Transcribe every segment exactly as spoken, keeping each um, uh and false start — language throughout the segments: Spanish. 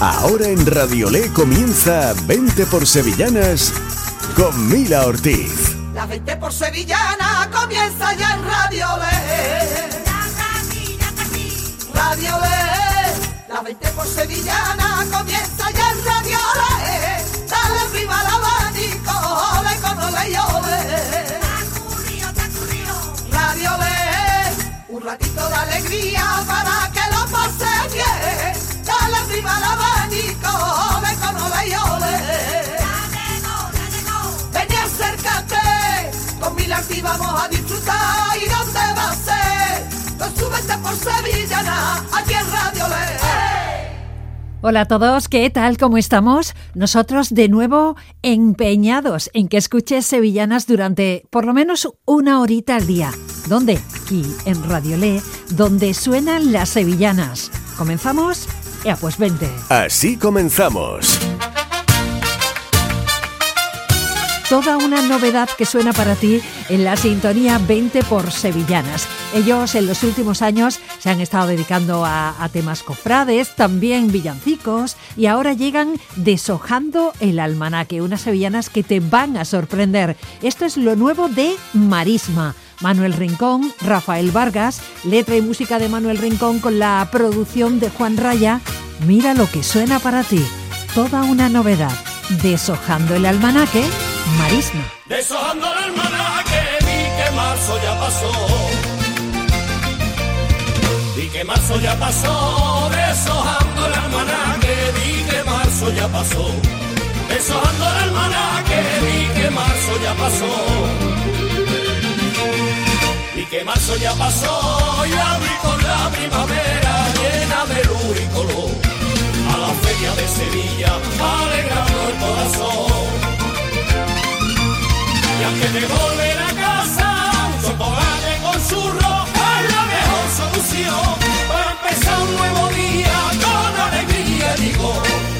Ahora en Radiolé comienza veinte por Sevillanas con Mila Ortiz. La veinte por Sevillana comienza ya en Radiolé. Radiolé, la veinte por Sevillana comienza ya en Radiolé. Dale arriba al abanico, ole con ole y ole. Radiolé, un ratito de alegría para que lo pase bien. Dale arriba al abanico, ole con ole y ole. Ven y acércate, con Mila Ortiz vamos a disfrutar. ¿Y dónde va a ser? Con su veinte por Sevillana, aquí en Radiolé. Hola a todos, ¿qué tal? ¿Cómo estamos? Nosotros de nuevo empeñados en que escuches Sevillanas durante por lo menos una horita al día. ¿Dónde? Aquí en Radiolé, donde suenan las sevillanas. ¿Comenzamos? Ya pues vente. Así comenzamos. Toda una novedad que suena para ti en la sintonía veinte por Sevillanas. Ellos en los últimos años se han estado dedicando a, a temas cofrades, también villancicos, y ahora llegan deshojando el almanaque, unas sevillanas que te van a sorprender. Esto es lo nuevo de Marisma. Manuel Rincón, Rafael Vargas, letra y música de Manuel Rincón con la producción de Juan Raya. Mira lo que suena para ti. Toda una novedad. Deshojando el almanaque, Marisma. Deshojando el almanaque, vi que marzo ya pasó. Vi que marzo ya pasó. Deshojando el almanaque, vi que marzo ya pasó. Deshojando el almanaque, vi que marzo ya pasó. Vi que marzo ya pasó y abrí con la primavera llena de luz y color. A la feria de Sevilla, alegrando el corazón. Y aunque de volver a casa, un chocolate con churro es la mejor solución para empezar un nuevo día con alegría, digo.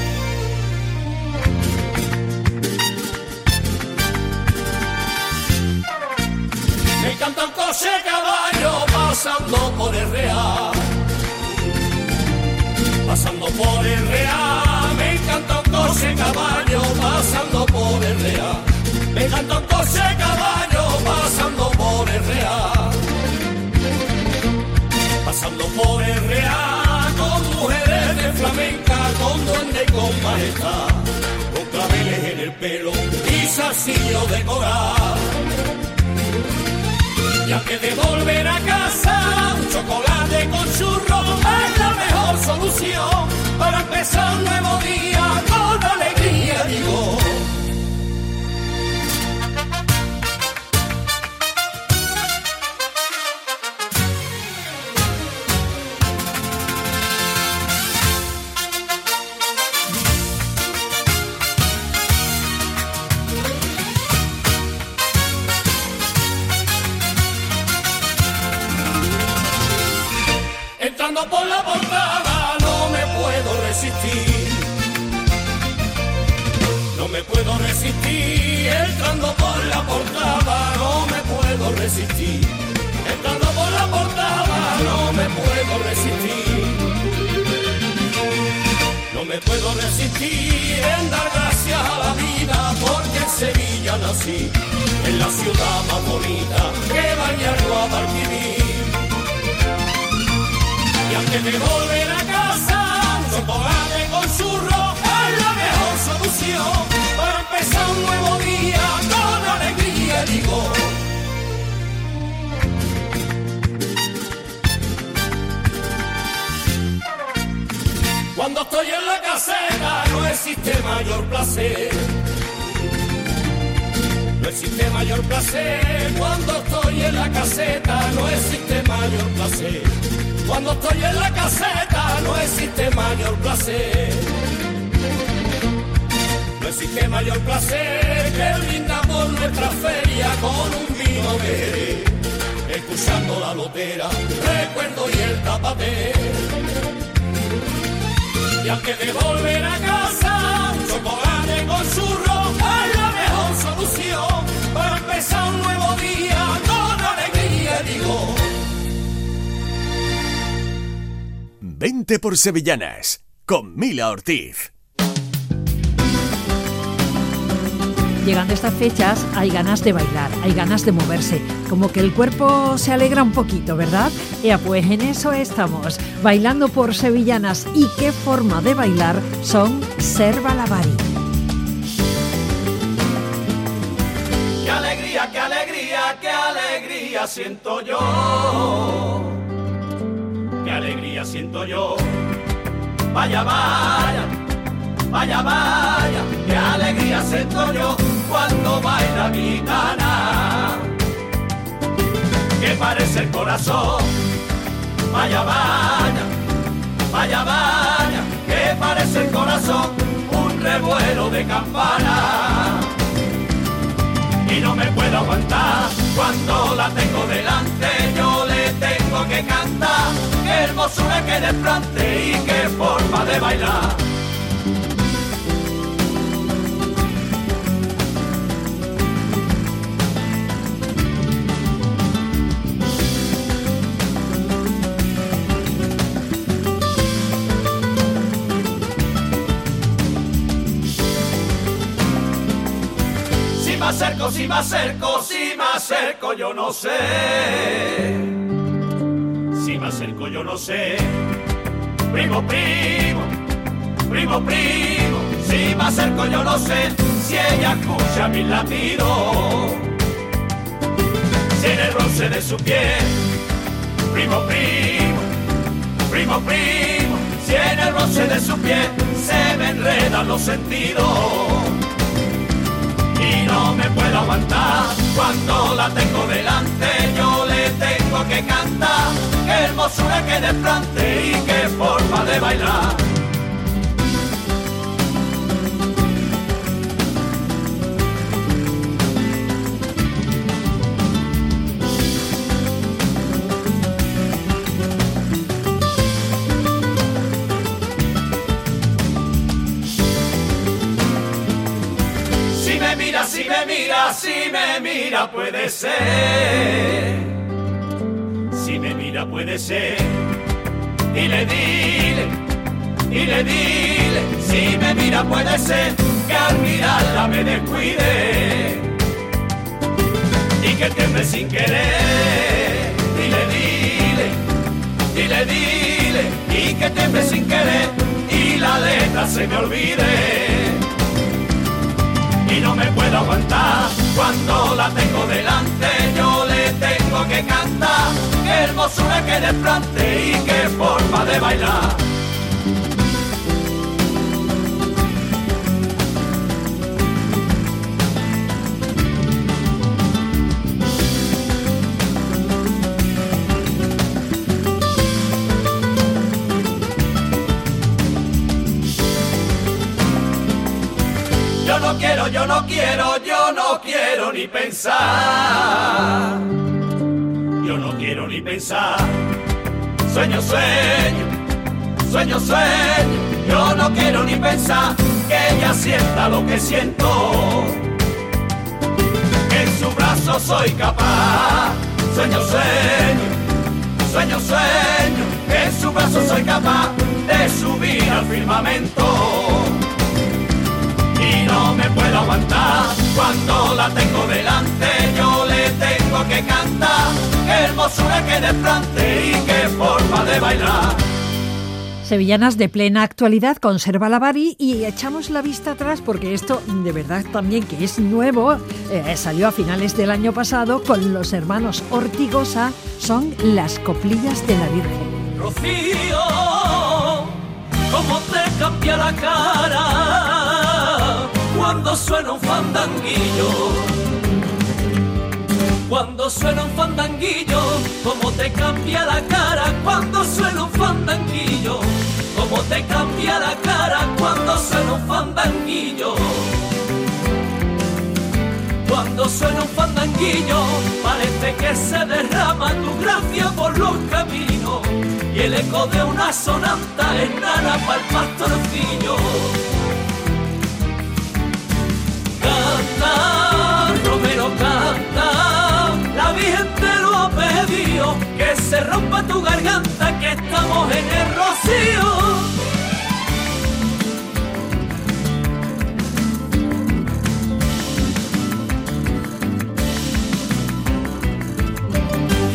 Me encanta el coche caballo pasando por el Real. Pasando por el Real, me encanta un coche caballo pasando por el Real. Me encanta un coche caballo pasando por el Real. Pasando por el Real, con mujeres de flamenca, con duende y con majestad, con claveles en el pelo y zarcillo de coral. Y aunque de volver a casa, un chocolate con churro es la mejor solución para empezar un nuevo día con alegría, digo. Entrando por la portada no me puedo resistir. No me puedo resistir. Entrando por la portada no me puedo resistir. Entrando por la portada no me puedo resistir. No me puedo resistir en dar gracias a la vida porque en Sevilla nací, en la ciudad más bonita que bañar Guadalquivir. Y aunque de volver a casa, un chocolate con churro es la mejor solución para empezar un nuevo día con alegría, digo. Cuando estoy en la caseta no existe mayor placer. No existe mayor placer. Cuando estoy en la caseta no existe mayor placer. Cuando estoy en la caseta no existe mayor placer. No existe mayor placer que brindamos nuestra feria con un vino de Jerez, escuchando la lotera, recuerdo y el tapate. Y aunque de volver a casa, un chocolate con churro es la mejor solución para empezar un nuevo día con alegría, digo. veinte por Sevillanas con Mila Ortiz. Llegando a estas fechas hay ganas de bailar, hay ganas de moverse, como que el cuerpo se alegra un poquito, ¿verdad? Ea, pues en eso estamos, bailando por sevillanas. ¿Y qué forma de bailar son Ser Balabari? Qué alegría, qué alegría, qué alegría siento yo. Qué alegría siento yo. Vaya, vaya, vaya, vaya, qué alegría siento yo cuando baila mi gitana. Que parece el corazón. Vaya, vaya, vaya, vaya, que parece el corazón un revuelo de campana. Y no me puedo aguantar cuando la tengo delante, yo le tengo que cantar. Qué hermosura, qué desplante y qué forma de bailar. Si me acerco, si me acerco, si me acerco, yo no sé. Si me acerco, yo no sé. Primo, primo, primo, primo. Si me acerco, yo no sé si ella escucha mis latidos. Si en el roce de su piel. Primo, primo, primo, primo. Si en el roce de su piel se me enredan los sentidos. Y no me puedo aguantar cuando la tengo delante, yo le tengo que cantar. Qué hermosura, qué desplante y qué forma de bailar. Si me mira, si me mira, puede ser. Si me mira, puede ser. Dile, dile, dile, dile. Si me mira, puede ser que al mirarla me descuide y que tiemble sin querer. Dile, dile, dile, dile. Y que tiemble sin querer y la letra se me olvide. Y no me puedo aguantar cuando la tengo delante, yo le tengo que cantar. Qué hermosura, qué desplante y qué forma de bailar. Yo no quiero, yo no quiero, yo no quiero ni pensar. Yo no quiero ni pensar. Sueño, sueño, sueño, sueño. Yo no quiero ni pensar que ella sienta lo que siento. Que en su brazo soy capaz. Sueño, sueño, sueño, sueño. Que en su brazo soy capaz de subir al firmamento. Y no me puedo aguantar cuando la tengo delante, yo le tengo que cantar. Qué hermosura, qué desplante y qué forma de bailar. Sevillanas de plena actualidad con Ser Balabari, y echamos la vista atrás porque esto de verdad también que es nuevo, eh, salió a finales del año pasado con los hermanos Ortigosa, son Las Coplillas de la Virgen. Rocío, cómo te cambia la cara cuando suena un fandanguillo. Cuando suena un fandanguillo, cómo te cambia la cara cuando suena un fandanguillo. Cómo te cambia la cara cuando suena un fandanguillo. Cuando suena un fandanguillo, parece que se derrama tu gracia por los caminos y el eco de una sonanta enana pa'l pastorcillo. Canta, Romero, canta, la Virgen te lo ha pedido, que se rompa tu garganta, que estamos en el rocío.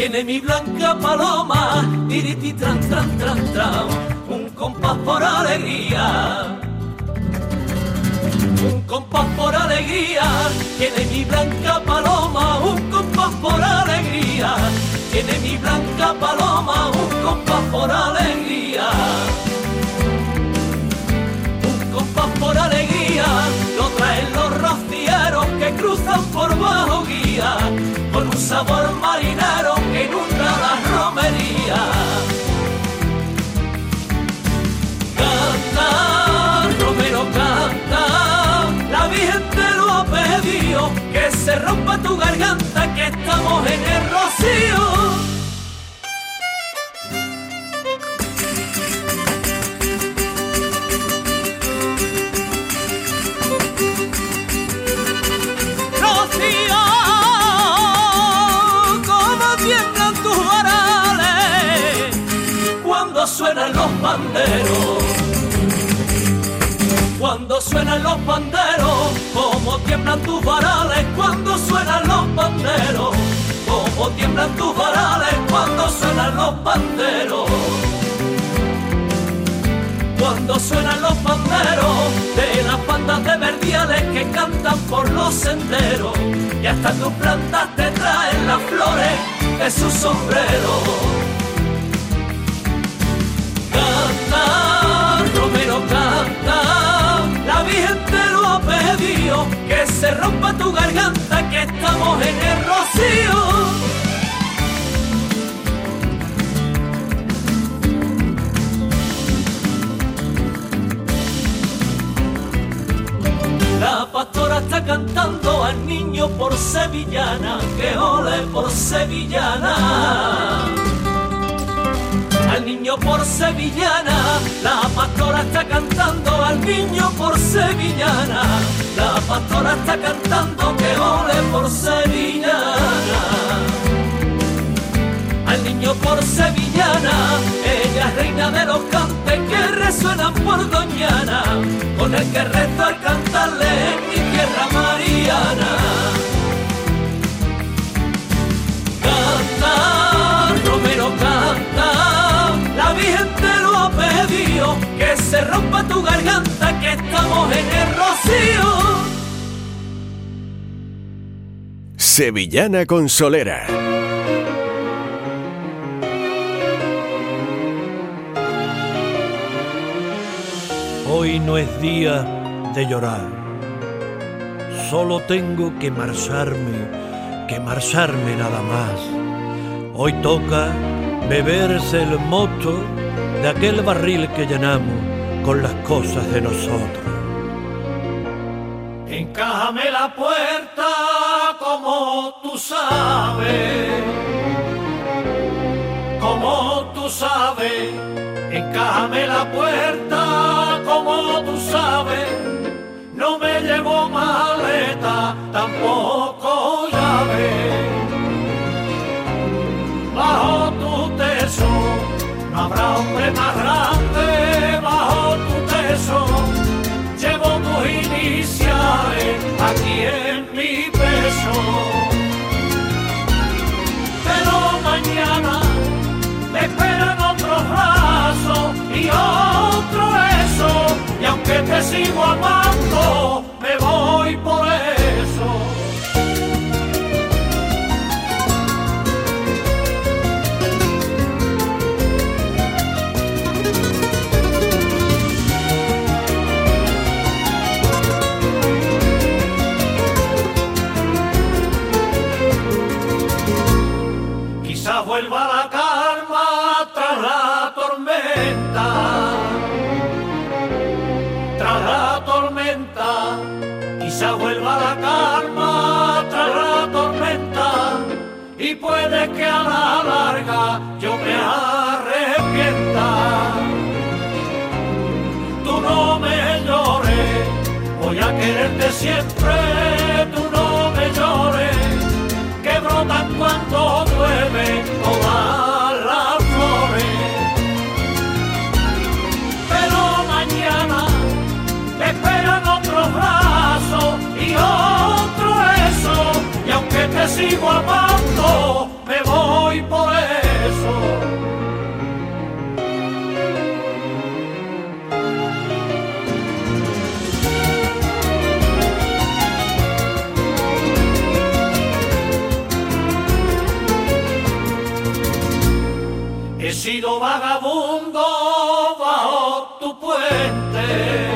tiene mi blanca paloma, tiriti tran tran tran tran, un compás por alegría. Un compás por alegría, tiene mi blanca paloma, un compás por alegría, tiene mi blanca paloma, un compás por alegría. Un compás por alegría, lo traen los rocieros que cruzan por bajo guía, con un sabor marinero que inunda la romería. Canta, Romero, canta, la Virgen te lo ha pedido, que se rompa tu garganta, que estamos en el rocío. Rocío, como tiemblan tus varales cuando suenan los banderos. Cuando suenan los panderos, como tiemblan tus varales, cuando suenan los panderos, como tiemblan tus varales, cuando suenan los panderos. Cuando suenan los panderos de las bandas de verdiales que cantan por los senderos, y hasta tus plantas te traen las flores de sus sombreros. Canta, Romero, canta, la Virgen te lo ha pedido, que se rompa tu garganta, que estamos en el rocío. La pastora está cantando al niño por sevillana, que ole por sevillana. Al niño por sevillana, la pastora está cantando al niño por sevillana. La pastora está cantando que ole por sevillana. Al niño por sevillana, ella es reina de los cantes que resuenan por Doñana, con el que rezo al cantarle en mi tierra mariana. Canta, Romero, canta, la Virgen te lo ha pedido, que se rompa tu garganta, que estamos en el rocío. Sevillana Consolera. Hoy no es día de llorar, solo tengo que marcharme, que marcharme nada más. Hoy toca beberse el mosto de aquel barril que llenamos con las cosas de nosotros. Encájame la puerta como tú sabes, como tú sabes. Encájame la puerta como tú sabes, no me llevo maleta, tampoco llave. Bajo tu teso no habrá hombre más grande, bajo tu teso llevo tus iniciales aquí en mi peso. Pero mañana me esperan otros brazos y otro eso, y aunque te sigo amando, me voy por eso. Quizás vuelva la calma tras la tormenta, tras la tormenta. Quizás vuelva la calma tras la tormenta, y puede que a la larga yo me arrepienta. Tú no me llores, voy a quererte siempre. Tú no me llores, que brotan cuando llueve todas las flores. Pero mañana me esperan otros brazos y otro eso, y aunque te sigo amando, me voy voy por eso. He sido vagabundo bajo tu puente,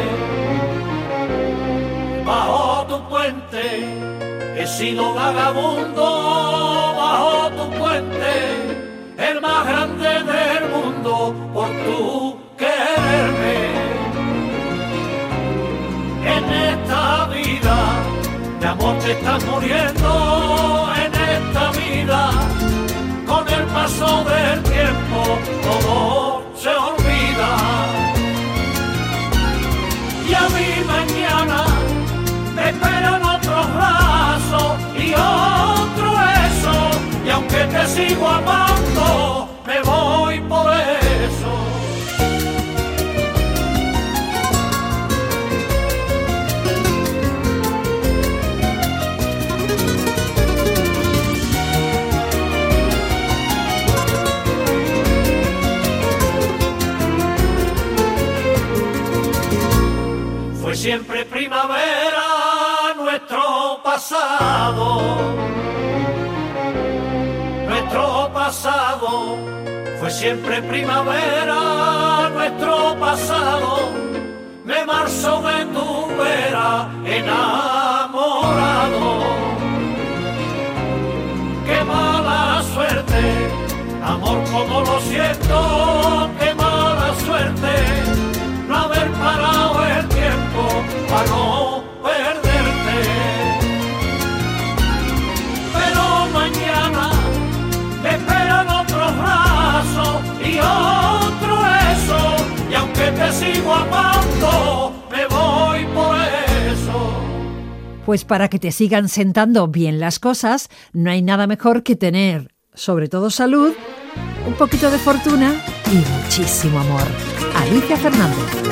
bajo tu puente. He sido vagabundo bajo tu puente, el más grande del mundo por tu quererme. En esta vida de amor te estás muriendo, en esta vida con el paso del tiempo todo se olvida. Y a mí mañana me esperan otros brazos y otro eso, y aunque te sigo amando, me voy por eso. Fue siempre primavera nuestro pasado, nuestro pasado, fue siempre primavera nuestro pasado, me marzo de tu vera enamorado. Qué mala suerte, amor como lo siento, qué mala suerte, no haber parado el tiempo para no perderte. Pero mañana me esperan otros brazos y otro eso, y aunque te sigo amando, me voy por eso. Pues para que te sigan sentando bien las cosas, no hay nada mejor que tener, sobre todo salud, un poquito de fortuna y muchísimo amor. Alicia Fernández.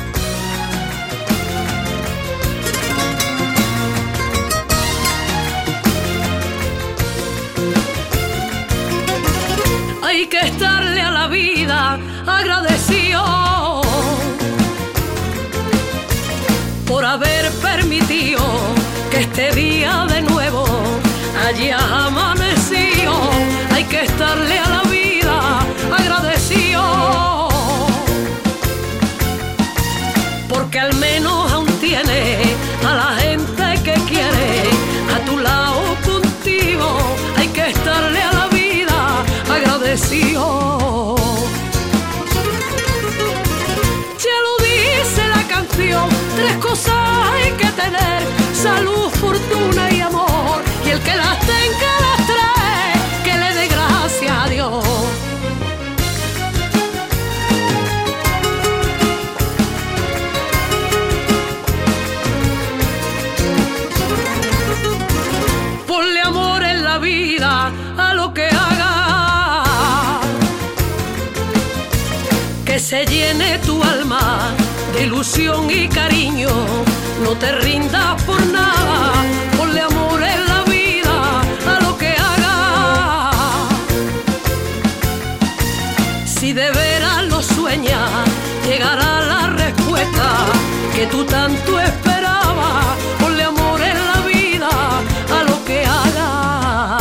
Hay que estarle a la vida agradecido por haber permitido que este día de nuevo haya amanecido. Hay que estarle a la vida agradecido porque al menos aún tiene a la gente que quiere a tu lado contigo. Hay que estarle a la vida agradecido. Ya lo dice la canción, tres cosas hay que tener: salud, fortuna y amor. Y el que las tenga las trae, que le dé gracias a Dios. Ponle amor en la vida a lo que haga, que se llene tu alma de ilusión y cariño. No te rindas por nada, ponle amor en la vida a lo que haga. Si de veras lo sueñas, llegará la respuesta que tú tanto esperabas. Ponle amor en la vida a lo que haga.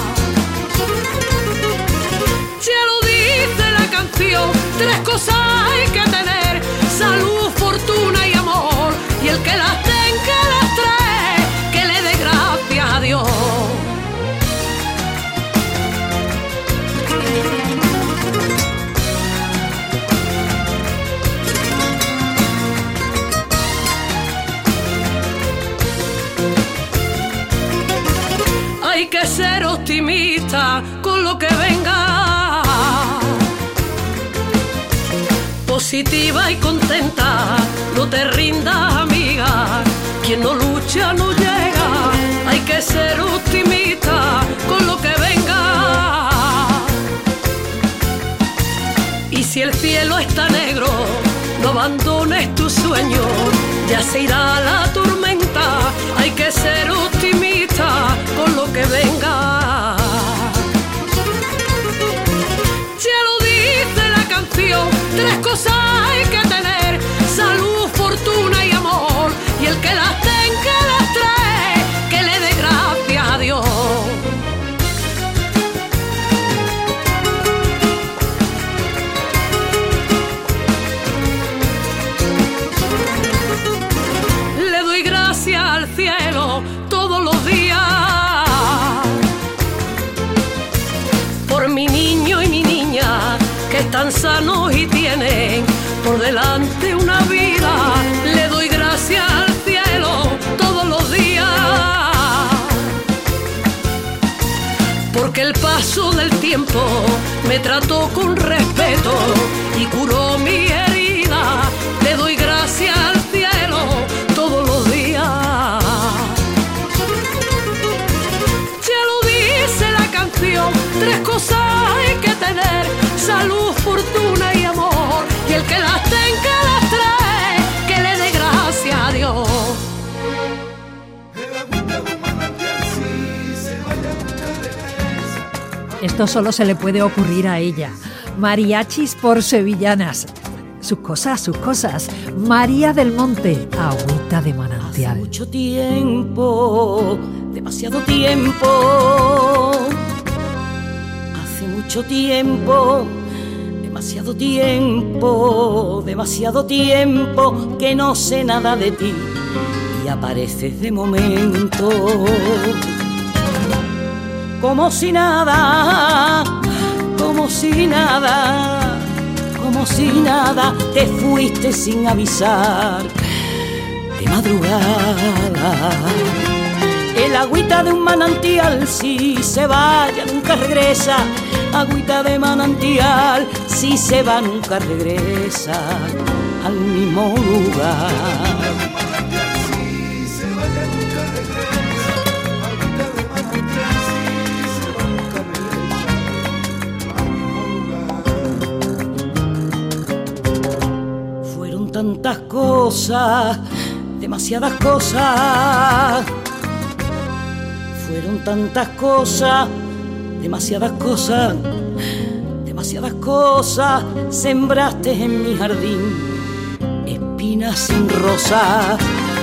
Ya lo dice la canción, tres cosas hay que tener: salud, fortuna y amor. Y el que las tenga las trae, que le dé gracias a Dios. Hay que ser optimista con lo que venga, positiva y contenta, no te rindas, amiga. Quien no lucha no llega. Hay que ser optimista con lo que venga. Y si el cielo está negro, no abandones tu sueño, ya se irá la tormenta. Hay que ser optimista con lo que venga. canción. Tres cosas hay que tener: salud, fortuna y amor. Y el que las tenga, las trae, que le dé gracias a Dios. Le doy gracias al cielo todos los días por mi niño y mi niña, que están sanos y tienen por delante una vida. Le doy gracias al cielo todos los días, porque el paso del tiempo me trató con respeto y curó mi herida. Le doy gracias al cielo todos los días. Ya lo dice la canción: tres cosas hay que tener: salud, fortuna y amor. Y el que las tenga, las trae, que le dé gracias a Dios. Esto solo se le puede ocurrir a ella. Mariachis por sevillanas. Sus cosas, sus cosas. María del Monte, agüita de manantial. Hace mucho tiempo, demasiado tiempo. Hace mucho tiempo, demasiado tiempo, demasiado tiempo que no sé nada de ti y apareces de momento. Como si nada, como si nada, como si nada, te fuiste sin avisar de madrugada. El agüita de un manantial, si se vaya nunca regresa. Agüita de manantial, si se va nunca regresa al mismo lugar. Tantas cosas, demasiadas cosas. Fueron tantas cosas, demasiadas cosas, demasiadas cosas. Sembraste en mi jardín espinas sin rosas.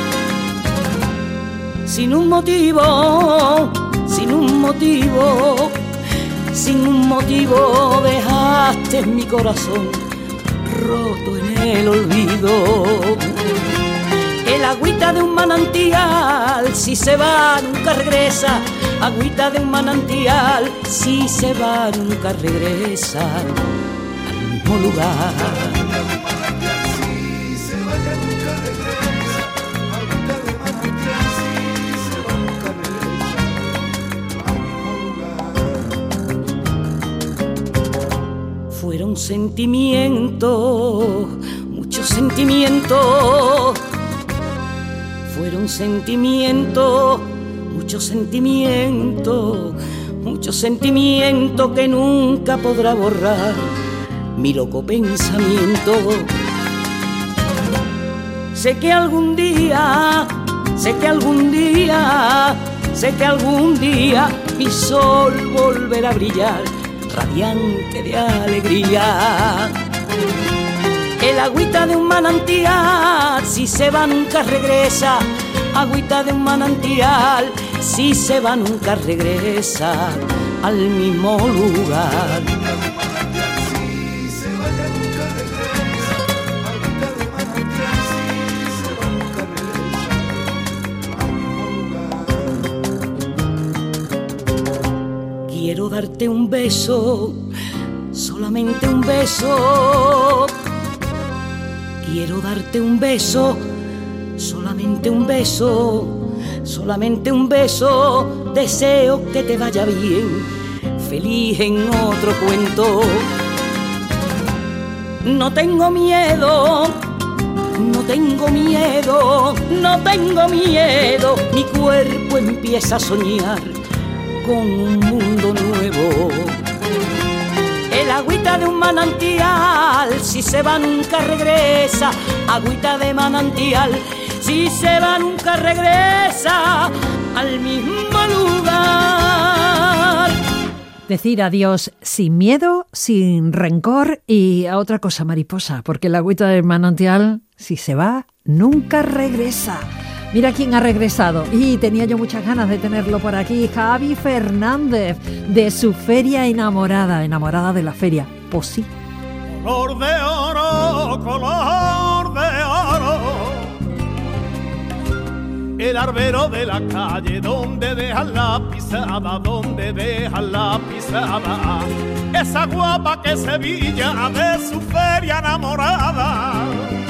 Sin un motivo, sin un motivo, sin un motivo dejaste mi corazón roto en el olvido. El agüita de un manantial, si se va nunca regresa. Agüita de un manantial, si se va nunca regresa al mismo lugar. Fueron sentimientos, muchos sentimientos. Fueron sentimientos, muchos sentimientos, muchos sentimientos que nunca podrá borrar mi loco pensamiento. Sé que algún día, sé que algún día, sé que algún día mi sol volverá a brillar, radiante de alegría. El agüita de un manantial, si se va nunca regresa. Agüita de un manantial, si se va nunca regresa al mismo lugar. Quiero darte un beso, solamente un beso. Quiero darte un beso, solamente un beso, solamente un beso. Deseo que te vaya bien, feliz en otro cuento. No tengo miedo, no tengo miedo, no tengo miedo. Mi cuerpo empieza a soñar con un mundo nuevo. El agüita de un manantial, si se va nunca regresa. Agüita de manantial, si se va nunca regresa al mismo lugar. Decir adiós sin miedo, sin rencor y a otra cosa mariposa, porque el agüita del manantial, si se va, nunca regresa. Mira quién ha regresado y tenía yo muchas ganas de tenerlo por aquí, Javi Fernández, de su feria enamorada, enamorada de la feria, pues sí. Color de oro, color de oro, el arbero de la calle donde dejan la pisada, donde dejan la pisada, esa guapa que Sevilla de su feria enamorada.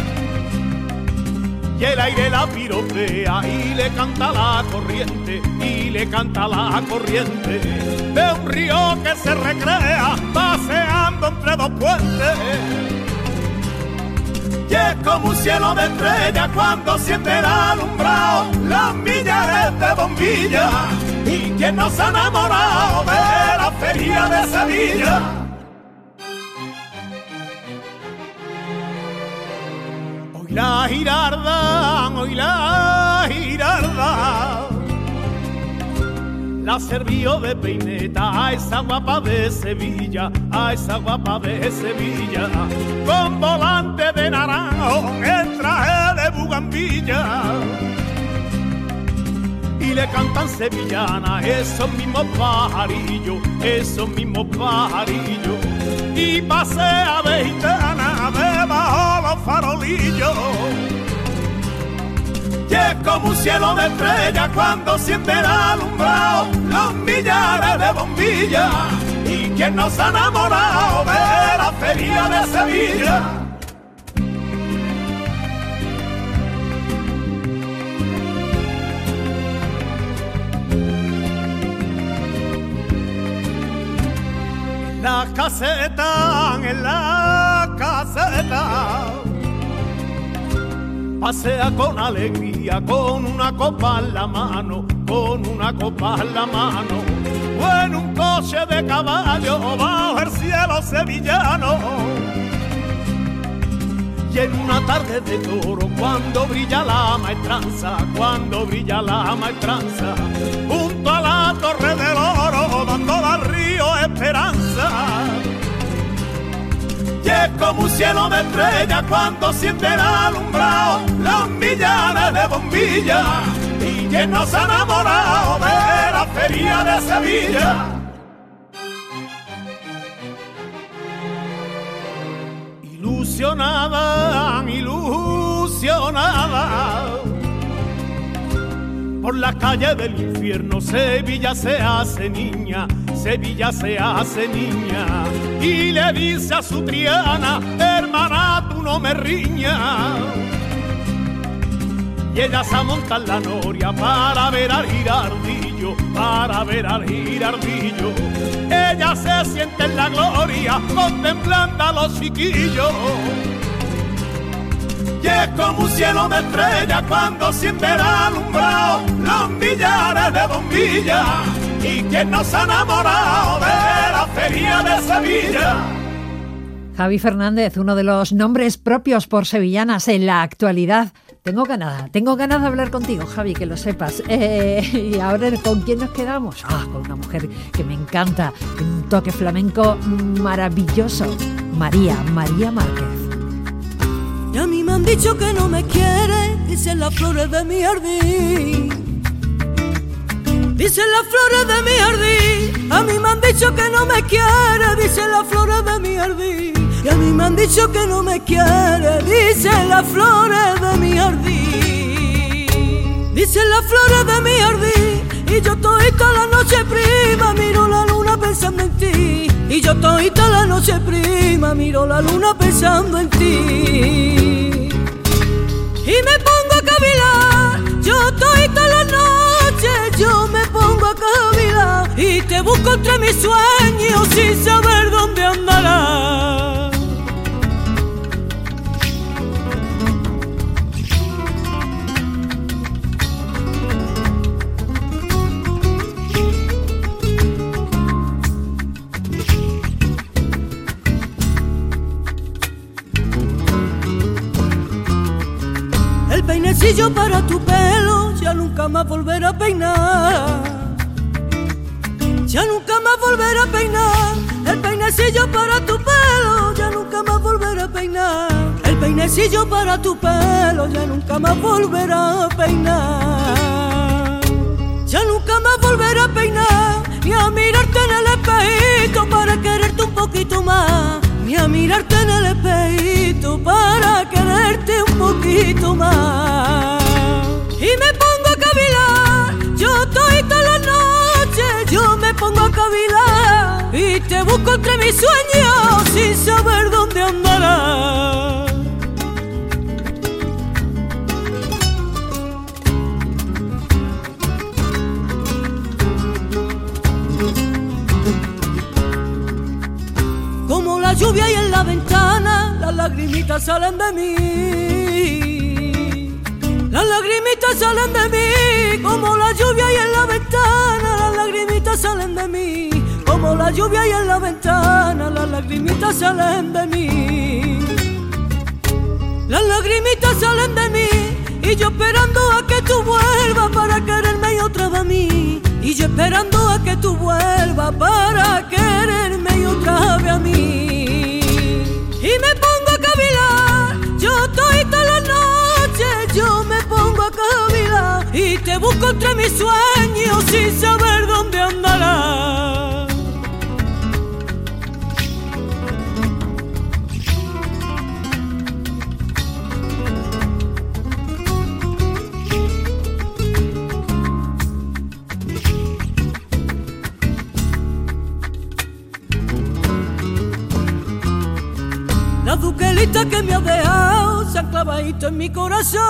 Y el aire la piropea y le canta la corriente, y le canta la corriente de un río que se recrea paseando entre dos puentes. Y es como un cielo de estrella cuando siente el alumbrado las millares de bombillas. Y quien no se ha enamorado de la feria de Sevilla. Hoy la girarda, hoy la girarda, la sirvió de peineta a esa guapa de Sevilla, a esa guapa de Sevilla, con volante de naranjo en traje de bugambilla. Y le cantan sevillanas esos mismos pajarillos, esos mismos pajarillos. Y pasea de gitana debajo los farolillos. Y es como un cielo de estrella cuando siente el alumbrado los millares de bombillas. Y quien no se ha enamorado de la feria de Sevilla. En la caseta, en la caseta, pasea con alegría, con una copa en la mano, con una copa en la mano, o en un coche de caballo bajo el cielo sevillano. Y en una tarde de toro, cuando brilla la maestranza, cuando brilla la maestranza, junto a la Torre del Oro, dando al río esperanza. Y es como un cielo de estrella cuando siente el alumbrado los millares de bombillas. Y quien no se ha enamorado de la feria de Sevilla. Ilusionada, ilusionada, por las calles del infierno Sevilla se hace niña, Sevilla se hace niña. Y le dice a su Triana, hermana, tú no me riñas. Y ella se monta en la noria para ver al girardillo, para ver al girardillo. Ella se siente en la gloria contemplando a los chiquillos. Y es como un cielo de estrella cuando siente el alumbrado los millares de bombillas. Y quien no se ha enamorado de la feria de Sevilla. Javi Fernández, uno de los nombres propios por sevillanas en la actualidad. Tengo ganas, tengo ganas de hablar contigo, Javi, que lo sepas. Eh, y ahora, ¿con quién nos quedamos? Ah, con una mujer que me encanta, un toque flamenco maravilloso. María, María Márquez. Y a mí me han dicho que no me quiere, dicen las flores de mi jardín. Dicen las flores de mi jardín. A mí me han dicho que no me quiere, dicen las flores de mi jardín. Y a mí me han dicho que no me quiere, dicen las flores de mi jardín. Dicen las flores de mi jardín. Y yo estoy toda la noche prima, miro la luna pensando en ti. Y yo estoy toda la noche prima, miro la luna pensando en ti. Y me pongo a cavilar, yo estoy toda la noche, yo me pongo a cavilar. Y te busco entre mis sueños sin saber dónde andarás. Peinecillo para tu pelo, ya nunca más volverá a peinar. Ya nunca más volveré a peinar el peinecillo para tu pelo, ya nunca más volveré a peinar el peinecillo para tu pelo, ya nunca más volveré a peinar. Ya nunca más volveré a peinar, ni a mirarte en el espejito para quererte un poquito más, ni a mirarte en el espejito para quererte un poquito más. Y me pongo a cavilar, yo estoy todas las noches, yo me pongo a cavilar y te busco entre mis sueños sin saber dónde andarás. Como la lluvia y en la ventana, las lagrimitas salen de mí. Las lagrimitas salen de mí, como la lluvia y en la ventana, las lagrimitas salen de mí. Como la lluvia y en la ventana, las lagrimitas salen de mí. Las lagrimitas salen de mí, y yo esperando a que tú vuelvas para quererme y otra vez a mí. Y yo esperando a que tú vuelvas para quererme y otra vez a mí. Y me pongo a cavilar, yo estoy todas las noches, yo me pongo a cavilar y te busco entre mis sueños sin saber dónde andarás. Las duquelitas que me has dejado se han clavadito en mi corazón,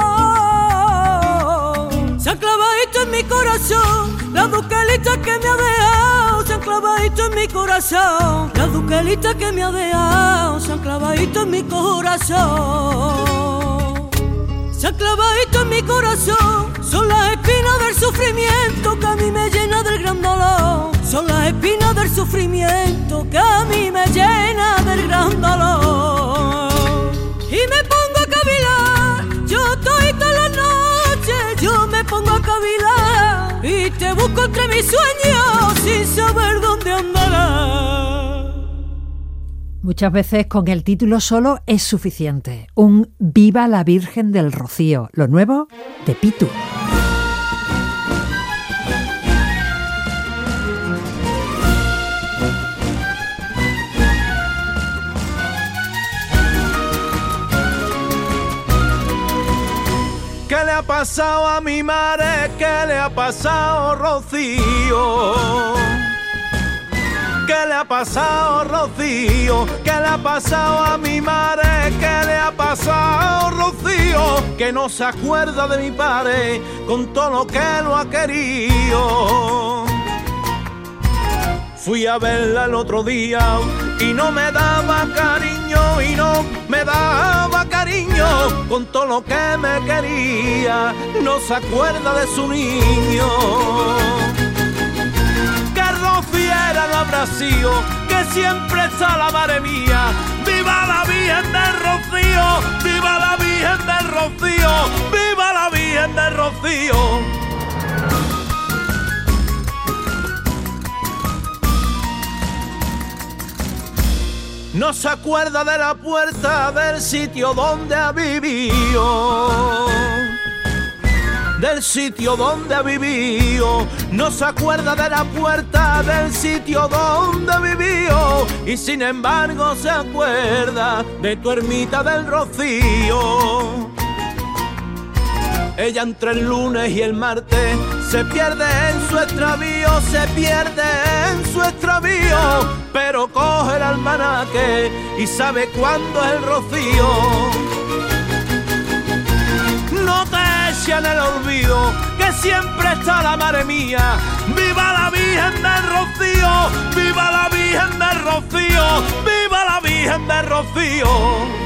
se han clavadito en mi corazón. Las duquelitas que me has dejado se han clavadito en mi corazón. Las duquelitas que me has dejado se han clavadito en mi corazón, se han clavadito en mi corazón. Son las espinas del sufrimiento que a mí me llena del gran dolor. Son las espinas del sufrimiento que a mí me llena del gran dolor. Y me pongo a cavilar, yo estoy todas las noches, yo me pongo a cavilar y te busco entre mis sueños sin saber dónde andarás. Muchas veces con el título solo es suficiente. Un Viva la Virgen del Rocío, lo nuevo de Pitu. ¿Qué le ha pasado a mi madre? ¿Qué le ha pasado, Rocío? ¿Qué le ha pasado, Rocío? ¿Qué le ha pasado a mi madre? ¿Qué le ha pasado, Rocío? Que no se acuerda de mi padre con todo lo que lo ha querido. Fui a verla el otro día y no me daba cariño, y no me daba cariño con todo lo que me quería. No se acuerda de su niño. Que rociera no habrá sido, que siempre está la madre mía. ¡Viva la Virgen del Rocío! ¡Viva la Virgen del Rocío! ¡Viva la Virgen del Rocío! No se acuerda de la puerta del sitio donde ha vivido, del sitio donde ha vivido. No se acuerda de la puerta del sitio donde ha vivido, y sin embargo se acuerda de tu ermita del Rocío. Ella entre el lunes y el martes se pierde en su extravío, se pierde en su extravío, pero coge el almanaque y sabe cuándo es el rocío. No te eches en el olvido, que siempre está la madre mía. ¡Viva la Virgen del Rocío! ¡Viva la Virgen del Rocío! ¡Viva la Virgen del Rocío!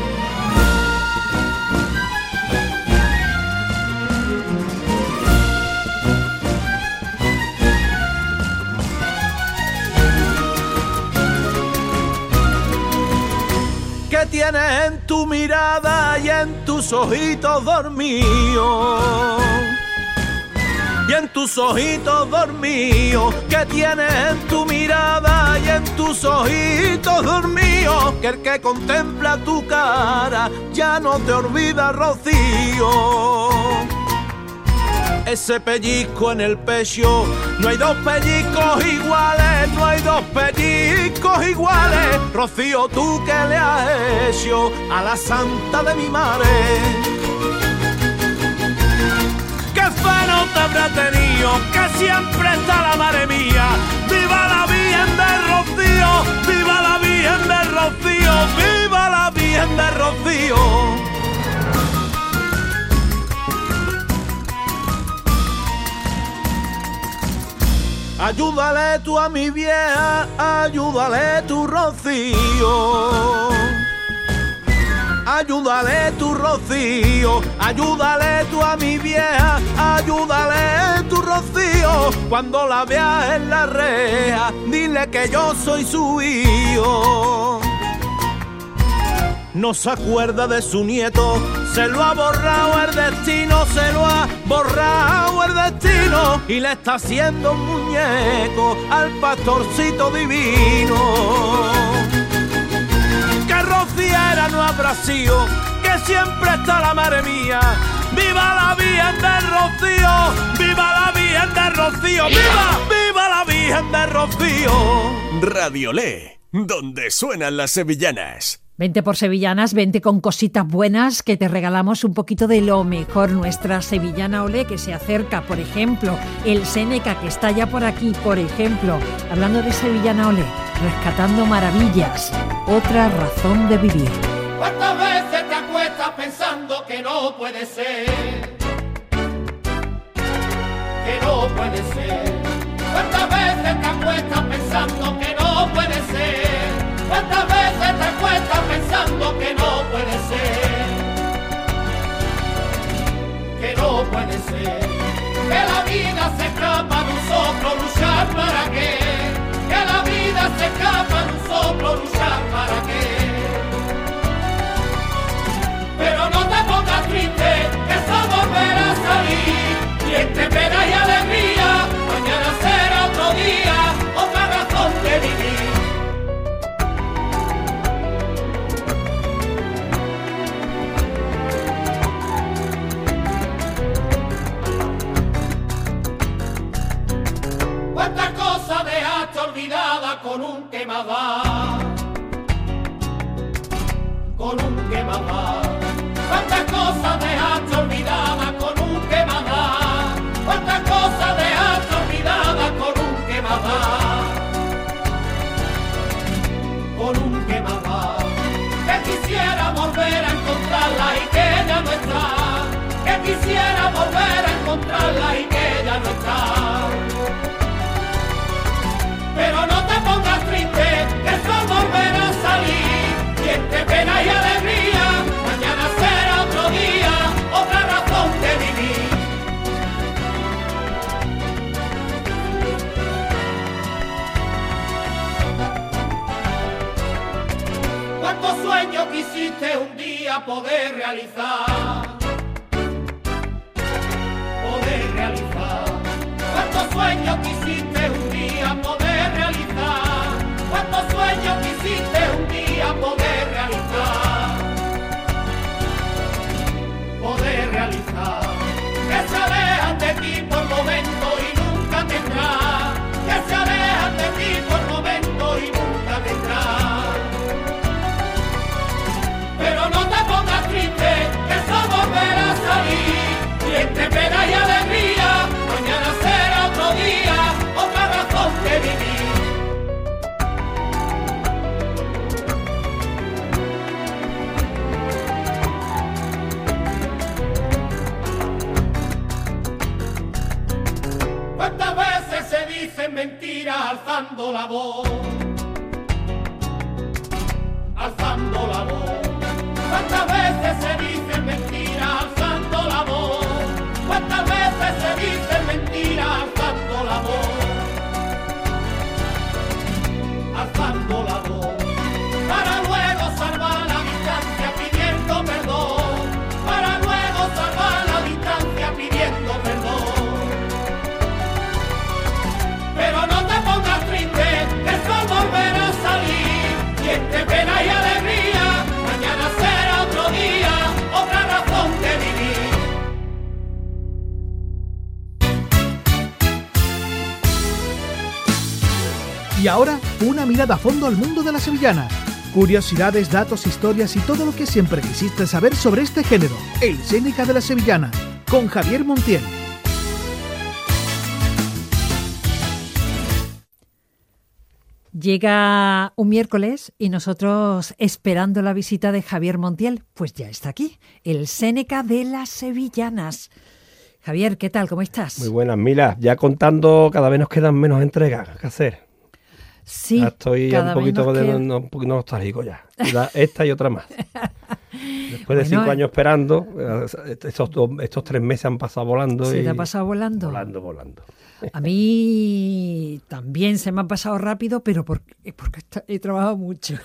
¿Qué tienes en tu mirada y en tus ojitos dormidos? y en tus ojitos dormidos que tienes en tu mirada y en tus ojitos dormidos, que el que contempla tu cara ya no te olvida, Rocío. Ese pellizco en el pecho, no hay dos pellizcos iguales, no hay dos pellizcos iguales. Rocío, ¿tú qué le has hecho a la santa de mi madre? ¿Qué fe no te habrá tenido, que siempre está la madre mía? ¡Viva la Virgen de Rocío! ¡Viva la Virgen de Rocío! ¡Viva la Virgen de Rocío! Ayúdale tú a mi vieja, ayúdale tú, Rocío. Ayúdale tú, Rocío, ayúdale tú a mi vieja, ayúdale tú, Rocío. Cuando la veas en la reja, dile que yo soy su hijo. No se acuerda de su nieto, se lo ha borrado el destino, se lo ha borrado el destino y le está haciendo un muñeco al pastorcito divino. Que rociera no habrá sido, que siempre está la madre mía. ¡Viva la Virgen de Rocío! ¡Viva la Virgen de Rocío! ¡Viva! ¡Viva la Virgen de Rocío! Radiolé, donde suenan las sevillanas. Vente por Sevillanas, vente con cositas buenas que te regalamos un poquito de lo mejor. Nuestra Sevillana Olé que se acerca, por ejemplo, el Seneca que está ya por aquí, por ejemplo. Hablando de Sevillana Olé, rescatando maravillas, otra razón de vivir. ¿Cuántas veces te acuestas pensando que no puede ser? Que no puede ser. ¿Cuántas veces te acuestas pensando que no puede ser? ¿Cuántas veces te acuestas pensando que no puede ser? Que no puede ser. Que la vida se escapa de nosotros, luchar para qué. Que la vida se escapa de nosotros, luchar para qué. Pero no te pongas triste, que eso volverá a salir. Y entre pena y alegría, mañana será otro día, otra razón de vivir. ¿Cuántas cosas dejaste olvidadas con un quemadar? Con un quemadar. ¿Cuántas cosas dejaste olvidadas con un quemadar? ¿Cuántas cosas dejaste olvidadas con un quemadar? Con un quemadar. Que quisiera volver a encontrarla y que ya no está. Que quisiera volver a encontrarla y que ya no está. Pero no te pongas triste, que eso volverá a salir. Y entre pena y alegría, mañana será otro día, otra razón de vivir. ¿Cuántos sueños quisiste un día poder realizar? Poder realizar. ¿Cuántos sueños quisiste un día poder realizar? ¿Cuántos sueños quisiste un día poder realizar? Poder realizar. Que se alejan de ti por momento y nunca tendrás. Que se alejan de ti por momento y nunca tendrás. Pero no te pongas triste, que eso volverá a salir. Y entre pena y alegría, mañana será otro día, otra razón de vivir. ¿Cuántas veces se dicen mentiras alzando la voz? Alzando la voz. ¿Cuántas veces se dicen mentiras alzando la voz? ¿Cuántas veces se dicen mentiras alzando la voz? Alzando la voz. Para luego salvar la distancia pidiendo perdón. Para luego salvar la distancia pidiendo perdón. Y ahora, una mirada a fondo al mundo de la sevillana. Curiosidades, datos, historias y todo lo que siempre quisiste saber sobre este género. El Seneca de la Sevillana, con Javier Montiel. Llega un miércoles y nosotros esperando la visita de Javier Montiel, pues ya está aquí, el Seneca de las Sevillanas. Javier, ¿qué tal? ¿Cómo estás? Muy buenas, Mila. Ya contando, cada vez nos quedan menos entregas que hacer. Sí, ya estoy cada un poquito, vez nos de, queda... no, un poquito nostálgico ya. Da esta y otra más. Después de Bueno, cinco eh. años esperando, estos, dos, estos tres meses han pasado volando. ¿Se y... te ha pasado volando? Volando, volando. A mí también se me ha pasado rápido, pero porque, porque he trabajado mucho.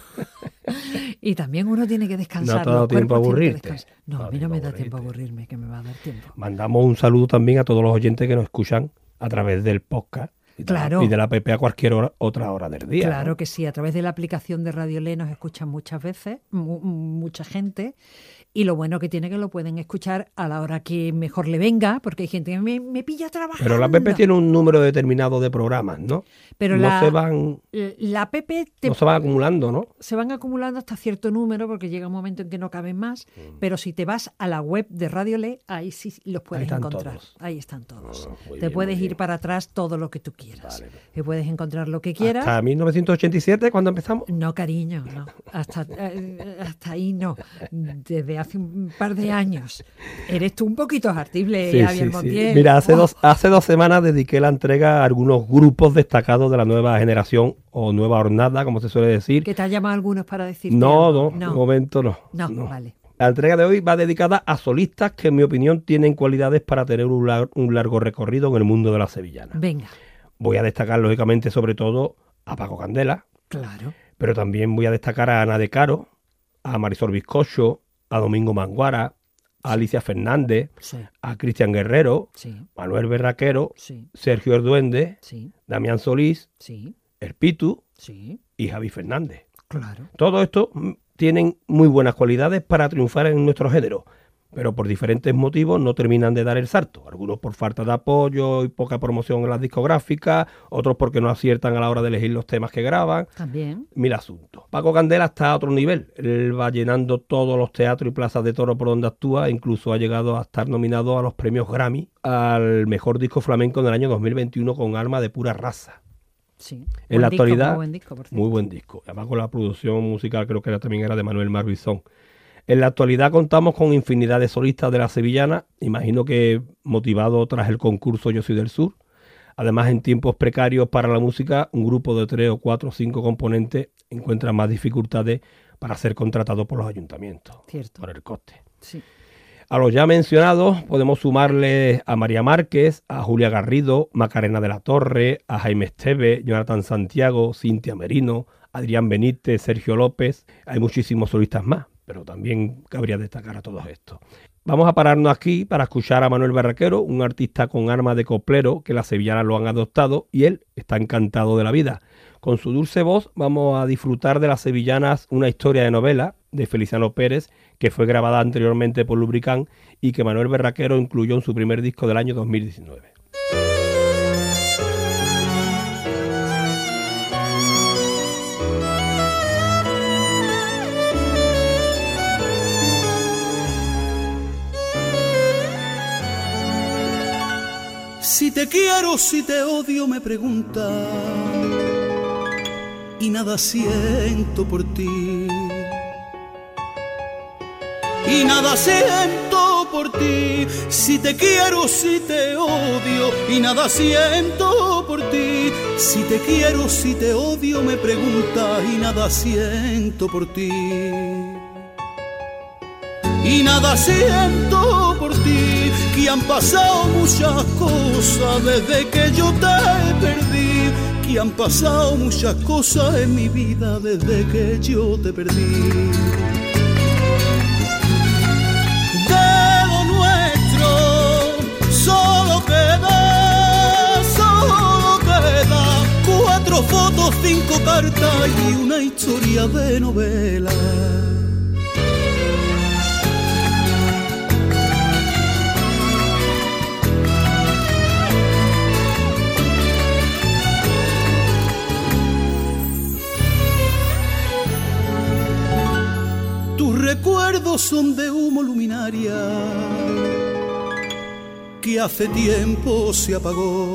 Y también uno tiene que descansar. ¿No te ha dado tiempo a aburrirte? No, no, a mí no me da tiempo a aburrirme, que me va a dar tiempo. Mandamos un saludo también a todos los oyentes que nos escuchan a través del podcast. Y claro. De la, y de la app a cualquier hora, otra hora del día. Claro, ¿no? que sí, a través de la aplicación de Radio Le nos escuchan muchas veces, mu- mucha gente, y lo bueno que tiene que lo pueden escuchar a la hora que mejor le venga, porque hay gente que me, me pilla trabajando. Pero la app tiene un número determinado de programas, ¿no? Pero no la, se van, la app te, no se van acumulando, ¿no? se van acumulando hasta cierto número, porque llega un momento en que no caben más, mm. pero si te vas a la web de Radio Le, ahí sí los puedes ahí encontrar. Todos. Ahí están todos. Oh, te bien, puedes ir bien. para atrás todo lo que tú quieras. Vale. Te puedes encontrar lo que quieras. ¿Hasta mil novecientos ochenta y siete cuando empezamos? No, cariño, no. Hasta, eh, hasta ahí no. Desde hace un par de años. Eres tú un poquito artible, Sí, Javier sí, Montiel. sí. Mira, hace, Oh. dos, hace dos semanas dediqué la entrega a algunos grupos destacados de la nueva generación o nueva hornada, como se suele decir. ¿Que te ha llamado algunos para decirte No, algo? no, de momento no, no. no. Vale. La entrega de hoy va dedicada a solistas que, en mi opinión, tienen cualidades para tener un, lar- un largo recorrido en el mundo de la sevillana. Venga. Voy a destacar, lógicamente, sobre todo a Paco Candela, Claro. pero también voy a destacar a Ana de Caro, a Marisol Bizcocho, a Domingo Manguara, a Alicia Fernández, Sí. a Cristian Guerrero, Sí. Manuel Berraquero, Sí. Sergio El Duende, Sí. Damián Solís, Sí. El Pitu Sí. y Javi Fernández. Claro. Todo esto mm, tienen muy buenas cualidades para triunfar en nuestro género, pero por diferentes motivos no terminan de dar el salto. Algunos por falta de apoyo y poca promoción en las discográficas, otros porque no aciertan a la hora de elegir los temas que graban. También. Mil asuntos. Paco Candela está a otro nivel. Él va llenando todos los teatros y plazas de toros por donde actúa. E incluso ha llegado a estar nominado a los premios Grammy al mejor disco flamenco en el año dos mil veintiuno con Alma de Pura Raza. Sí. En Buen la disco, actualidad, muy buen disco, por cierto. muy buen disco. Además con la producción musical creo que era, también era de Manuel Marbizón. En la actualidad contamos con infinidad de solistas de la sevillana, imagino que motivado tras el concurso Yo Soy del Sur. Además, en tiempos precarios para la música, un grupo de tres o cuatro o cinco componentes encuentra más dificultades para ser contratado por los ayuntamientos, Cierto. por el coste. Sí. A los ya mencionados podemos sumarle a María Márquez, a Julia Garrido, Macarena de la Torre, a Jaime Esteve, Jonathan Santiago, Cintia Merino, Adrián Benítez, Sergio López. Hay muchísimos solistas más, pero también cabría destacar a todos estos. Vamos a pararnos aquí para escuchar a Manuel Berraquero, un artista con arma de coplero que las sevillanas lo han adoptado y él está encantado de la vida. Con su dulce voz vamos a disfrutar de las sevillanas una historia de novela de Feliciano Pérez que fue grabada anteriormente por Lubricán y que Manuel Berraquero incluyó en su primer disco del año dos mil diecinueve. Si te quiero, si te odio, me pregunta, y nada siento por ti. Y nada siento por ti. Si te quiero, si te odio, y nada siento por ti. Si te quiero, si te odio, me pregunta, y nada siento por ti. Y nada siento por ti, que han pasado muchas cosas desde que yo te perdí, que han pasado muchas cosas en mi vida desde que yo te perdí. De lo nuestro solo queda, solo queda cuatro fotos, cinco cartas y una historia de novela. son de humo luminaria que hace tiempo se apagó,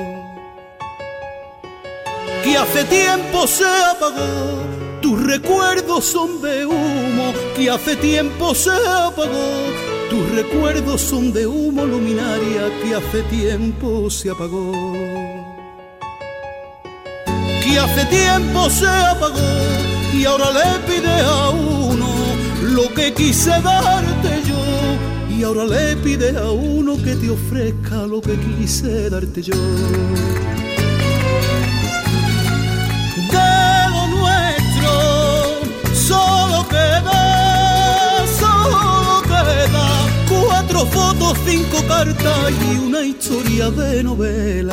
que hace tiempo se apagó. Tus recuerdos son de humo que hace tiempo se apagó. Tus recuerdos son de humo luminaria que hace tiempo se apagó, que hace tiempo se apagó. Y ahora le pide a uno lo que quise darte yo, y ahora le pide a uno que te ofrezca lo que quise darte yo. De lo nuestro solo queda, solo queda cuatro fotos, cinco cartas y una historia de novela.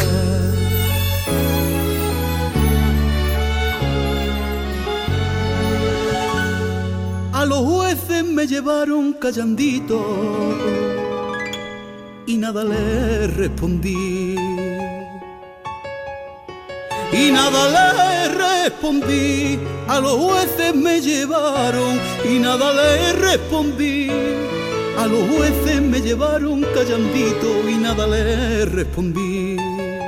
A los jueces me llevaron callandito y nada le respondí, y nada le respondí. A los jueces me llevaron y nada le respondí. A los jueces me llevaron callandito y nada le respondí,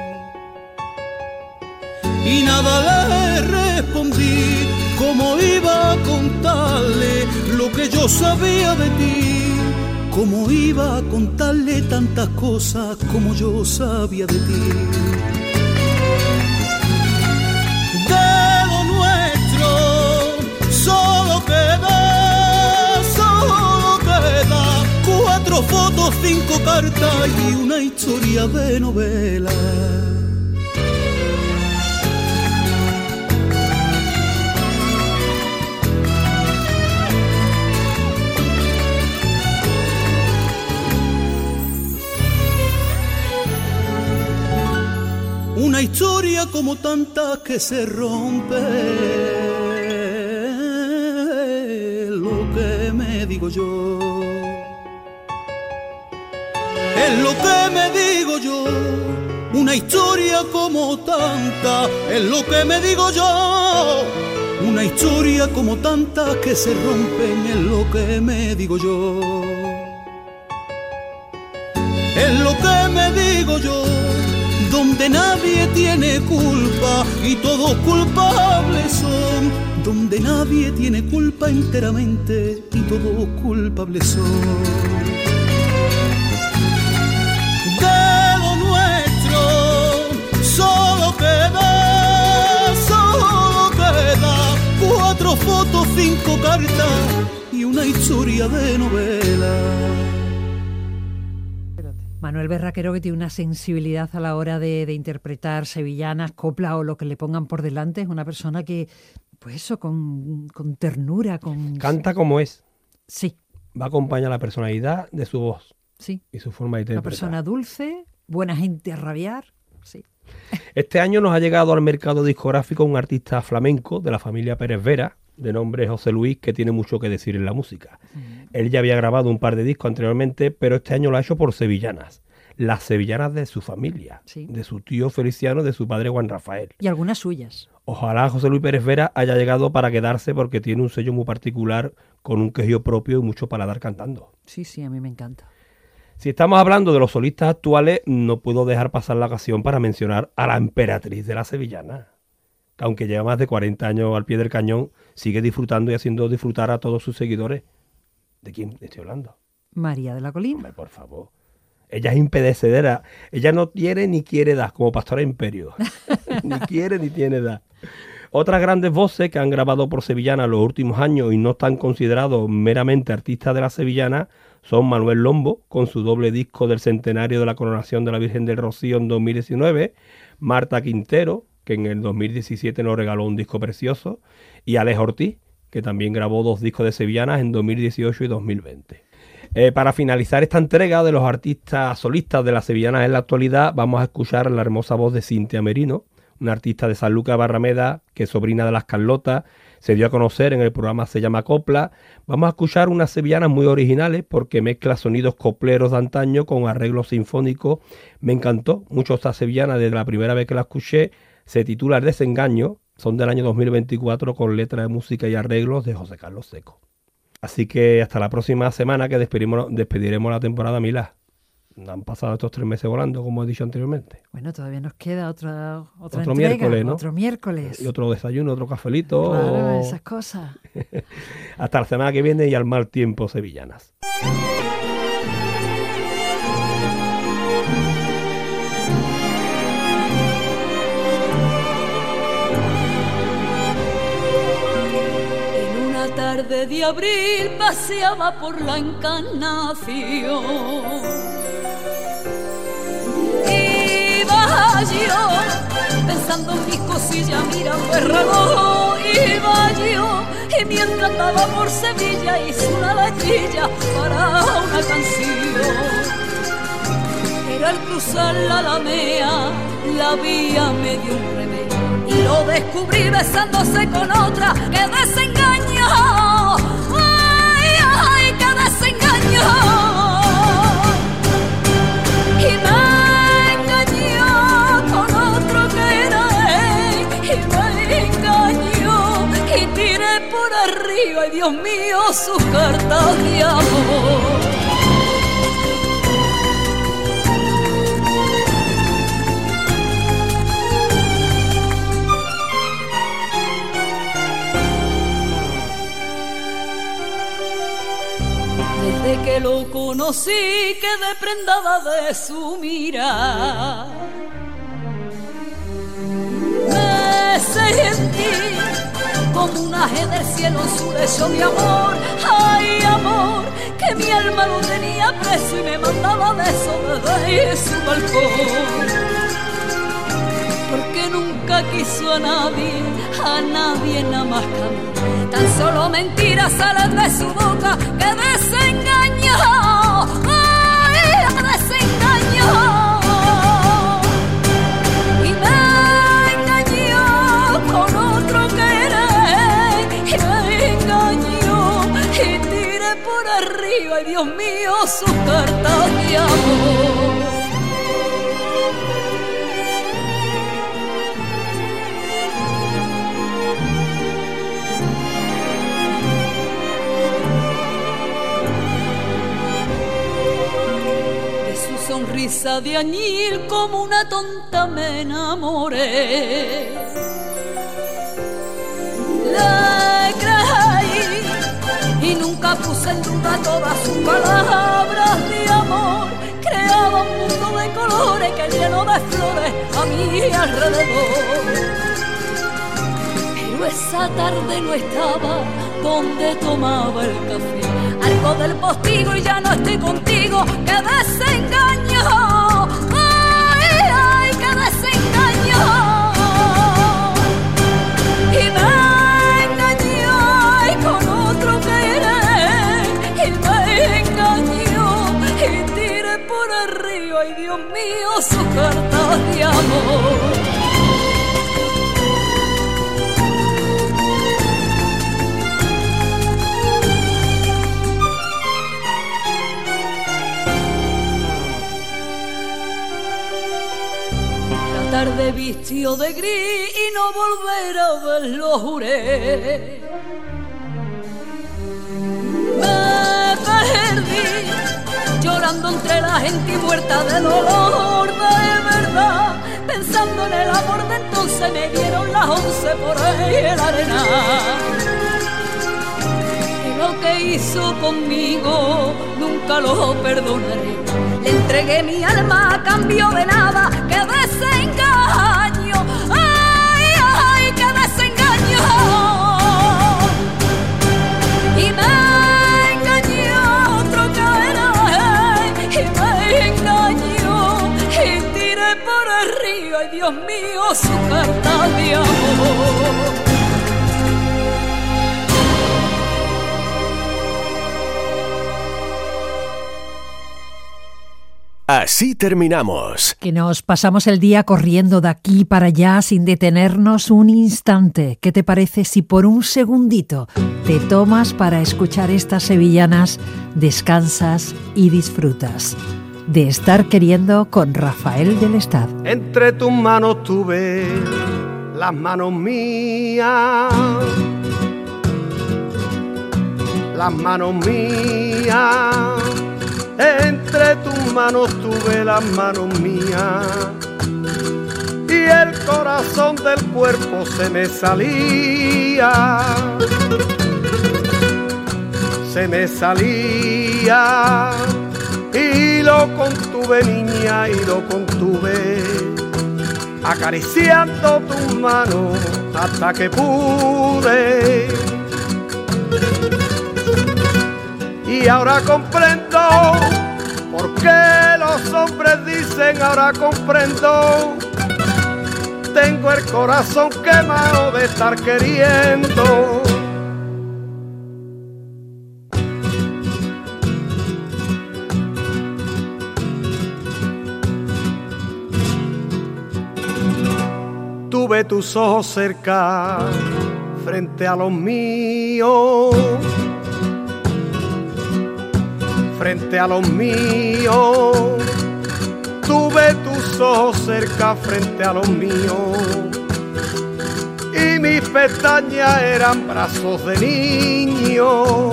y nada le respondí. Cómo iba a contarle lo que yo sabía de ti, cómo iba a contarle tantas cosas como yo sabía de ti. De lo nuestro solo queda, solo queda cuatro fotos, cinco cartas y una historia de novela. Una historia como tantas que se rompe, lo que me digo yo, es lo que me digo yo. Una historia como tanta, es lo que me digo yo. Una historia como tantas que se rompen, es lo que me digo yo. Es lo que me digo yo. Donde nadie tiene culpa y todos culpables son, donde nadie tiene culpa enteramente y todos culpables son. De lo nuestro solo queda, solo queda cuatro fotos, cinco cartas y una historia de novela. Manuel Berraquero, que tiene una sensibilidad a la hora de, de interpretar sevillanas, copla o lo que le pongan por delante, es una persona que, pues eso, con, con ternura, con... Canta como es. Sí. Va a acompañar la personalidad de su voz. Sí. Y su forma de interpretar. Una persona dulce, buena gente a rabiar, sí. Este año nos ha llegado al mercado discográfico un artista flamenco de la familia Pérez Vera, de nombre José Luis, que tiene mucho que decir en la música. Mm. Él ya había grabado un par de discos anteriormente, pero este año lo ha hecho por sevillanas. Las sevillanas de su familia, sí. De su tío Feliciano, de su padre Juan Rafael. Y algunas suyas. Ojalá José Luis Pérez Vera haya llegado para quedarse, porque tiene un sello muy particular, con un quejío propio y mucho paladar cantando. Sí, sí, a mí me encanta. Si estamos hablando de los solistas actuales, no puedo dejar pasar la ocasión para mencionar a la emperatriz de la sevillana, que aunque lleva más de cuarenta años al pie del cañón, sigue disfrutando y haciendo disfrutar a todos sus seguidores. ¿De quién estoy hablando? María de la Colina. Hombre, por favor. Ella es impedecedera. Ella no tiene ni quiere edad, como Pastora Imperio. Ni quiere ni tiene edad. Otras grandes voces que han grabado por sevillana los últimos años y no están considerados meramente artistas de la sevillana son Manuel Lombo, con su doble disco del centenario de la coronación de la Virgen del Rocío en dos mil diecinueve, Marta Quintero, que en el dos mil diecisiete nos regaló un disco precioso, y Alex Ortiz, que también grabó dos discos de sevillanas en dos mil dieciocho y dos mil veinte. Eh, para finalizar esta entrega de los artistas solistas de las sevillanas en la actualidad, vamos a escuchar la hermosa voz de Cintia Merino, una artista de San Lucas Barrameda, que es sobrina de las Carlotas, se dio a conocer en el programa Se llama Copla. Vamos a escuchar unas sevillanas muy originales porque mezcla sonidos copleros de antaño con arreglos sinfónicos. Me encantó mucho esta sevillana desde la primera vez que la escuché. Se titula El Desengaño, son del año dos mil veinticuatro con letra de música y arreglos de José Carlos Seco. Así que hasta la próxima semana que despediremos, despediremos la temporada, Mila. Han pasado estos tres meses volando, como he dicho anteriormente. Bueno, todavía nos queda otra, otra otro entrega, miércoles, ¿no? Otro miércoles. Y otro desayuno, otro cafelito. Claro, o... esas cosas. Hasta la semana que viene y al mal tiempo, sevillanas. En una tarde de abril paseaba por la Encarnación. Iba yo pensando en mis cosillas, mirando el reloj. Iba yo y mientras andaba por Sevilla hice una letrilla para una canción. Era al cruzar la Alameda, la vía me dio un remedio y lo descubrí besándose con otra. ¡Qué desengaño! ¡Ay, ay, qué desengaño! Y me engañó con otro que era él, y me engañó y tiré por arriba, ay Dios mío, sus cartas de amor. Desde que lo conocí quedé prendada de su mirada. Me sentí como un aje del cielo en su lecho de amor. Ay, amor, que mi alma lo tenía preso y me mandaba besos desde su balcón. Porque nunca quiso a nadie, a nadie nada más que a mí. Tan solo mentiras salen de su boca, que desengaño, ay, que desengaño. Y me engañó con otro que era él, y me engañó y tiré por arriba, ay Dios mío, sus cartas de amor. Sonrisa de añil como una tonta me enamoré. Le creí y nunca puse en duda todas sus palabras de amor. Creaba un mundo de colores que lleno de flores a mi alrededor. Pero esa tarde no estaba donde tomaba el café. Algo del postigo y ya no estoy contigo. ¡Qué desengaño! ¡Ay, ay, qué desengaño! Y me engañó y con otro que era él, y me engañó y tiré por arriba, ay Dios mío, sus cartas de amor. Tarde vistió de gris y no volver a verlo juré. Me perdí llorando entre la gente y muerta de dolor de verdad. Pensando en el amor de entonces me dieron las once por ahí en la arena. Y lo que hizo conmigo nunca lo perdonaré. Le entregué mi alma a cambio de nada. ¡Qué desengaño! ¡Ay, ay, qué desengaño! Y me engañó otro que era él, y me engañó y tiré por arriba, ay Dios mío, su carta de amor. Así terminamos. Que nos pasamos el día corriendo de aquí para allá sin detenernos un instante. ¿Qué te parece si por un segundito te tomas para escuchar estas sevillanas, descansas y disfrutas? De Estar queriendo con Rafael del Estad. Entre tus manos tuve las manos mías, las manos mías, entre tus manos tuve las manos mías, y el corazón del cuerpo se me salía, se me salía, y lo contuve, niña, y lo contuve, acariciando tus manos hasta que pude. Y ahora comprendo por qué los hombres dicen, ahora comprendo, tengo el corazón quemado de estar queriendo. Tuve tus ojos cerca, frente a los míos, frente a los míos. Tuve tus ojos cerca, frente a los míos, y mis pestañas eran brazos de niño,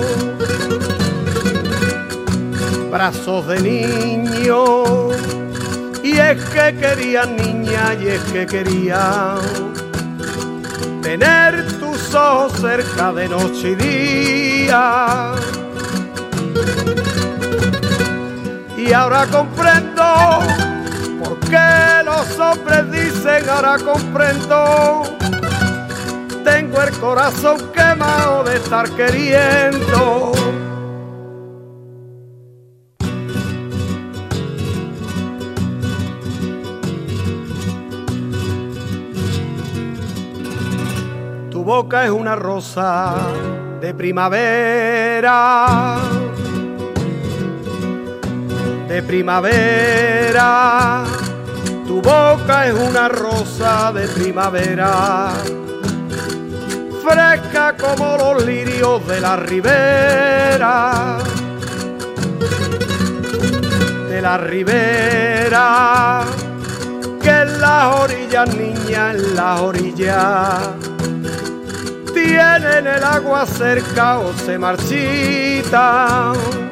brazos de niño. Y es que quería, niña, y es que quería tener tus ojos cerca de noche y día. Y ahora comprendo por qué los hombres dicen, ahora comprendo, tengo el corazón quemado de estar queriendo. Tu boca es una rosa de primavera, de primavera. Tu boca es una rosa de primavera, fresca como los lirios de la ribera, de la ribera, que en las orillas, niña, en las orillas tienen el agua cerca o se marchita.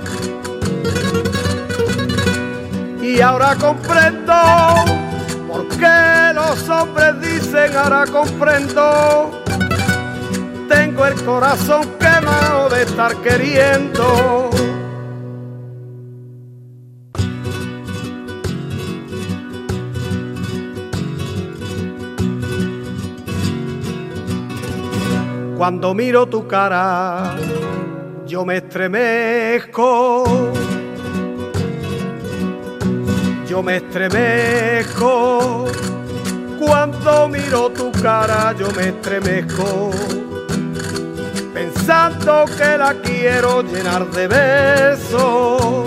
Y ahora comprendo por qué los hombres dicen, ahora comprendo, tengo el corazón quemado de estar queriendo. Cuando miro tu cara, yo me estremezco, yo me estremezco. Cuando miro tu cara, yo me estremezco, pensando que la quiero llenar de besos,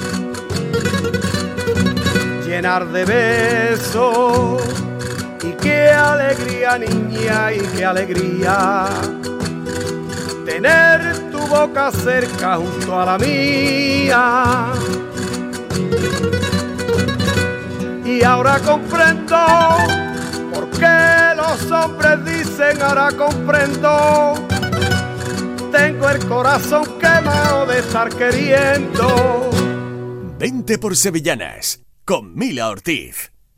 llenar de besos. Y qué alegría, niña, y qué alegría tener tu boca cerca junto a la mía. Y ahora comprendo por qué los hombres dicen, ahora comprendo, tengo el corazón quemado de estar queriendo. Vente por Sevillanas con Mila Ortiz.